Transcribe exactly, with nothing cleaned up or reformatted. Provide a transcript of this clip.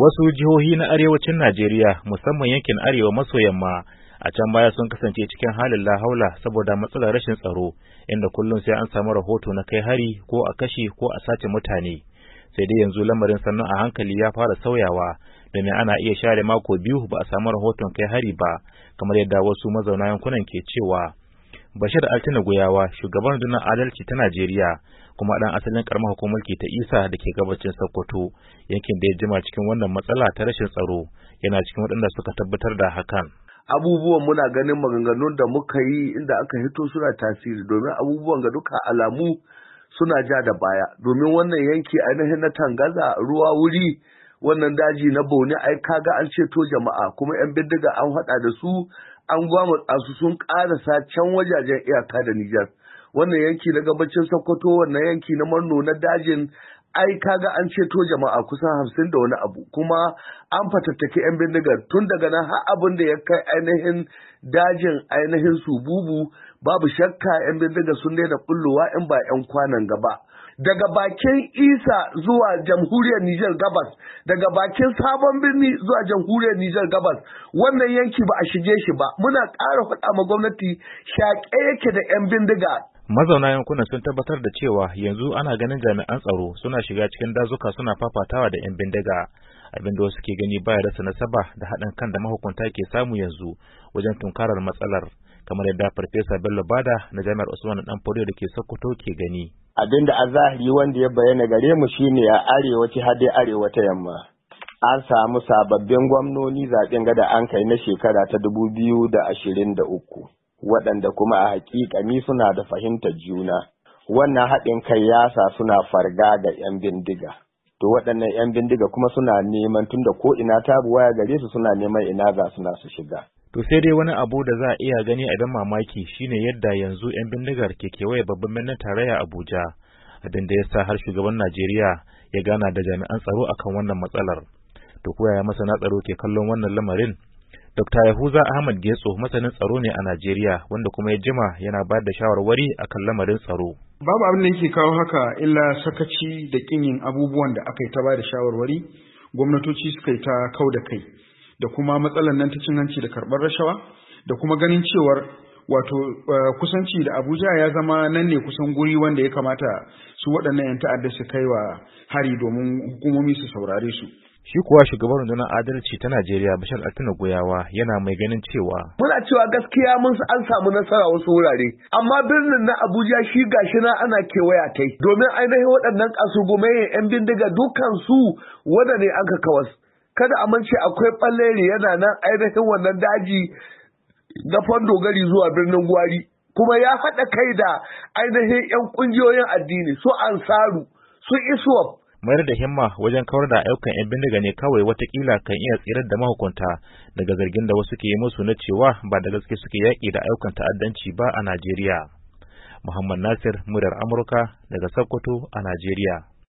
Wasu jihohi na arewacin Najeriya musamman yankin arewa maso yamma a can baya sun kasance cikin halin lahaula saboda matsalar rashin tsaro inda kullum sai an samu rahoto na kai hari ko a kashe ko a sace mutane. Sai dai yanzu lamarin sannan a hankali ya fara sauyawa domin ana iya share mako biyu ba a samu rahoton kai hari ba kamar yadda wasu mazauna yankunan ke cewa. Bashir Altina Goyawa shugaban rundunar adalci ta Najeriya kuma dan asalin karamar hukumar mulki ta Isa da ke gabacin Sokoto yankin da ya jima cikin wannan matsala ta rashin tsaro yana cikin waɗanda suka tabbatar da hakan. Abubuwan muna ganin maganganun da muka yi inda aka hito suna tasiri domin abubuwan ga duka alamu suna ja da baya domin wannan yanki ainihin na Tangaza ruwa wuri wannan daji na Boni ai kaga an ceto jama'a kuma yan bindiga an haɗa da su an gwamutsa su sun ƙarasa can wajajen iyaka da Nijar. Wannan yanki na gabacin Sokoto, wannan yanki na Manno na dajin, ai kaga an ceto jama'a kusan hamsin da wani abu, kuma an fatattaki 'yan bindigar tun daga nan har abin da ya kai ainihin dajin ainihin Sububu, babu shakka 'yan bindigar sun daina bullowa in ba 'yan kwanan gaba. Daga bakin Isa zuwa jamhuriyar Nijar gabas, daga bakin sabon birni zuwa jamhuriyar Nijar gabas, wannan yanki ba a shige shi ba. Muna ƙara faɗa ma gwamnati shaƙe yake da 'yan bindiga. Mazauna yankunan sun tabbatar da cewa yanzu ana ganin jami'an tsaro suna shiga cikin dazuka suna fafatawa da 'yan bindiga. Abinda wasu ke gani baya rasa nasaba da haɗin kan da mahukunta ke samu yanzu wajen tunkarar matsalar, kamar yadda Farfesa Bello Bada na Jami'ar Usman Danfodiyo da ke Sokoto ke gani. Abinda a zahiri wanda ya bayyana gare mu shine a arewaci har dai arewa ta yamma. An samu sababbin gwamnoni zaɓen gada an kai na shekara ta dubu biyu da ashirin da uku, waɗanda kuma a haƙiƙani suna da fahimtar juna. Wannan haɗin kai ya sa suna farga ga 'yan bindiga. To waɗannan 'yan bindiga kuma suna neman tunda ko ina tabu waya gare su suna neman ina za suna su shiga. To sai dai wani abu da za a iya gani a ban mamaki shine yadda yanzu 'yan bindigar ke kewaye babban birnin tarayya Abuja, abin da ya sa har shugaban Najeriya ya gana da jami'an tsaro akan wannan matsalar. To ko yaya masana tsaro ke kallon wannan lamarin? Dokta Yahuza Ahmad Getso masanin tsaro ne a Najeriya wanda kuma ya jima yana ba da shawarwari akan lamarin tsaro. Babu abin da yake kawo haka illa sakaci da kin yin abubuwan da aka yi ta ba da shawarwari, gwamnatoci suka yi ta kau da kai, da kuma matsalar nan ta cin hanci da karɓar rashawa, da kuma ganin cewar wato uh, kusanci da Abuja ya zama nan ne kusan guri wanda ya kamata su waɗannan 'yan ta'adda su kai wa hari domin hukumomi su saurare su. Shi kuwa shugaban rundunar adalci ta Najeriya Bashir Altina Goyawa yana mai ganin cewa muna cewa gaskiya mun an samu nasara wasu wurare, amma birnin na Abuja shi gashi na ana kewaya tai domin ainihin waɗannan kasurgumayen 'yan bindiga dukan su wanda ne aka kawas. Kada a mance akwai ɓalleri yana nan ainihin wannan daji na Fandogari zuwa birnin Gwari, kuma ya haɗa kai da ainihin 'yan ƙungiyoyin addini su Ansaru su Iswap. Mayar da himma wajen kawar da ayyukan 'yan bindiga ne kawai watakila kan iya tsirar da mahukunta daga zargin da wasu ke yi musu na cewa ba da gaske suke yaƙi da ayyukan ta'addanci ba a Najeriya. Muhammad Nasir, muryar Amurka daga Sokoto a Najeriya.